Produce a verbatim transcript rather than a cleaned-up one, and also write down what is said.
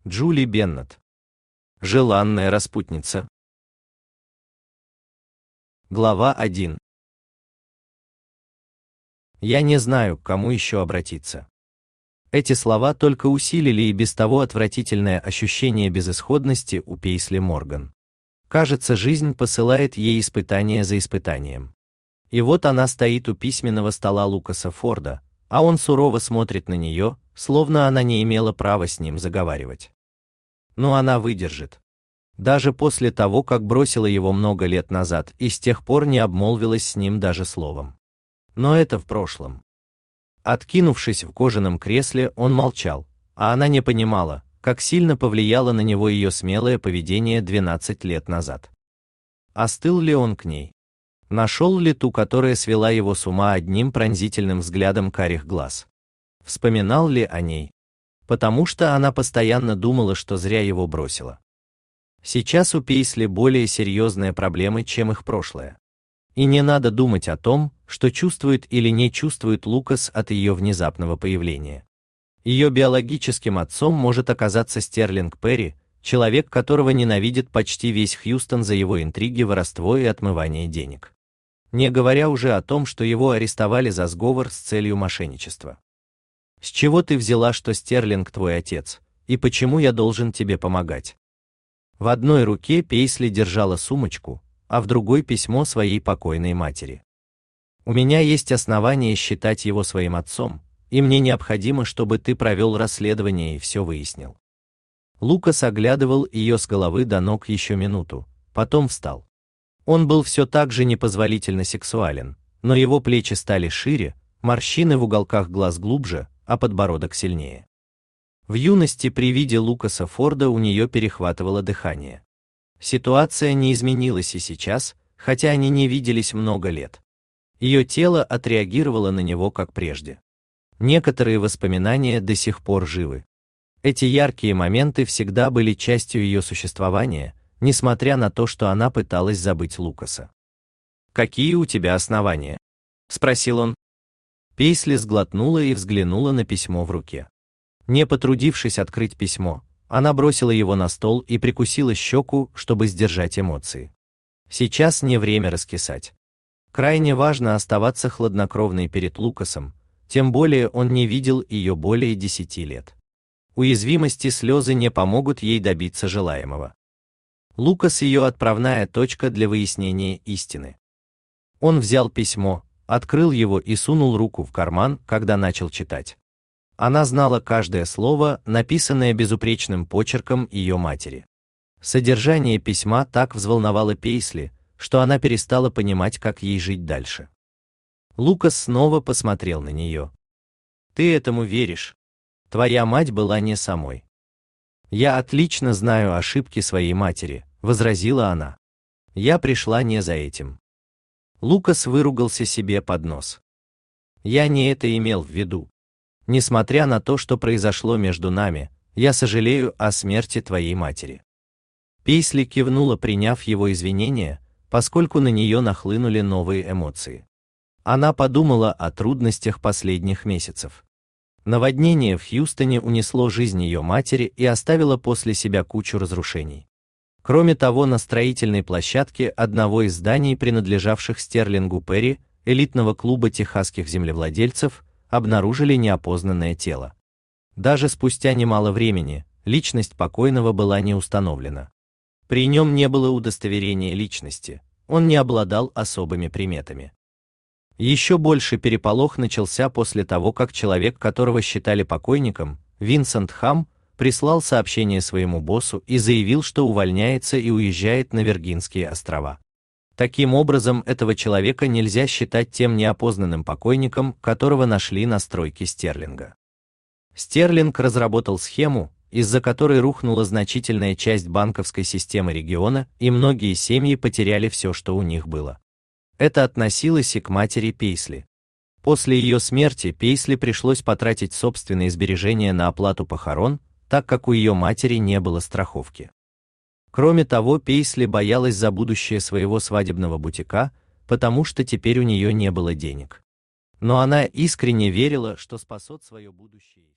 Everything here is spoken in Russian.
Джули Беннет. Желанная распутница. Глава один. Я не знаю, к кому еще обратиться. Эти слова только усилили и без того отвратительное ощущение безысходности у Пейсли Морган. Кажется, жизнь посылает ей испытание за испытанием. И вот она стоит у письменного стола Лукаса Форда, а он сурово смотрит на нее, словно она не имела права с ним заговаривать. Но она выдержит. Даже после того, как бросила его много лет назад и с тех пор не обмолвилась с ним даже словом. Но это в прошлом. Откинувшись в кожаном кресле, он молчал, а она не понимала, как сильно повлияло на него ее смелое поведение двенадцать лет назад. Остыл ли он к ней? Нашел ли ту, которая свела его с ума одним пронзительным взглядом карих глаз? Вспоминал ли о ней? Потому что она постоянно думала, что зря его бросила. Сейчас у Пейсли более серьезные проблемы, чем их прошлое. И не надо думать о том, что чувствует или не чувствует Лукас от ее внезапного появления. Ее биологическим отцом может оказаться Стерлинг Перри, человек, которого ненавидит почти весь Хьюстон за его интриги, воровство и отмывание денег. Не говоря уже о том, что его арестовали за сговор с целью мошенничества. С чего ты взяла, что Стерлинг твой отец, и почему я должен тебе помогать? В одной руке Пейсли держала сумочку, а в другой письмо своей покойной матери. У меня есть основания считать его своим отцом, и мне необходимо, чтобы ты провел расследование и все выяснил. Лукас оглядывал ее с головы до ног еще минуту, потом встал. Он был все так же непозволительно сексуален, но его плечи стали шире, морщины в уголках глаз глубже, а подбородок сильнее. В юности при виде Лукаса Форда у нее перехватывало дыхание. Ситуация не изменилась и сейчас, хотя они не виделись много лет. Ее тело отреагировало на него как прежде. Некоторые воспоминания до сих пор живы. Эти яркие моменты всегда были частью ее существования, несмотря на то, что она пыталась забыть Лукаса. «Какие у тебя основания?» — спросил он. Пейсли сглотнула и взглянула на письмо в руке. Не потрудившись открыть письмо, она бросила его на стол и прикусила щеку, чтобы сдержать эмоции. Сейчас не время раскисать. Крайне важно оставаться хладнокровной перед Лукасом, тем более он не видел ее более десяти лет. Уязвимость и слезы не помогут ей добиться желаемого. Лукас — ее отправная точка для выяснения истины. Он взял письмо, открыл его и сунул руку в карман, когда начал читать. Она знала каждое слово, написанное безупречным почерком ее матери. Содержание письма так взволновало Пейсли, что она перестала понимать, как ей жить дальше. Лукас снова посмотрел на нее. «Ты этому веришь? Твоя мать была не самой». «Я отлично знаю ошибки своей матери», — возразила она. «Я пришла не за этим». Лукас выругался себе под нос. «Я не это имел в виду. Несмотря на то, что произошло между нами, я сожалею о смерти твоей матери». Пейсли кивнула, приняв его извинения, поскольку на нее нахлынули новые эмоции. Она подумала о трудностях последних месяцев. Наводнение в Хьюстоне унесло жизнь ее матери и оставило после себя кучу разрушений. Кроме того, на строительной площадке одного из зданий, принадлежавших Стерлингу Перри, элитного клуба техасских землевладельцев, обнаружили неопознанное тело. Даже спустя немало времени личность покойного была не установлена. При нем не было удостоверения личности, он не обладал особыми приметами. Еще больше переполох начался после того, как человек, которого считали покойником, Винсент Хам, прислал сообщение своему боссу и заявил, что увольняется и уезжает на Виргинские острова. Таким образом, этого человека нельзя считать тем неопознанным покойником, которого нашли на стройке Стерлинга. Стерлинг разработал схему, из-за которой рухнула значительная часть банковской системы региона, и многие семьи потеряли все, что у них было. Это относилось и к матери Пейсли. После ее смерти Пейсли пришлось потратить собственные сбережения на оплату похорон, так как у ее матери не было страховки. Кроме того, Пейсли боялась за будущее своего свадебного бутика, потому что теперь у нее не было денег. Но она искренне верила, что спасет свое будущее.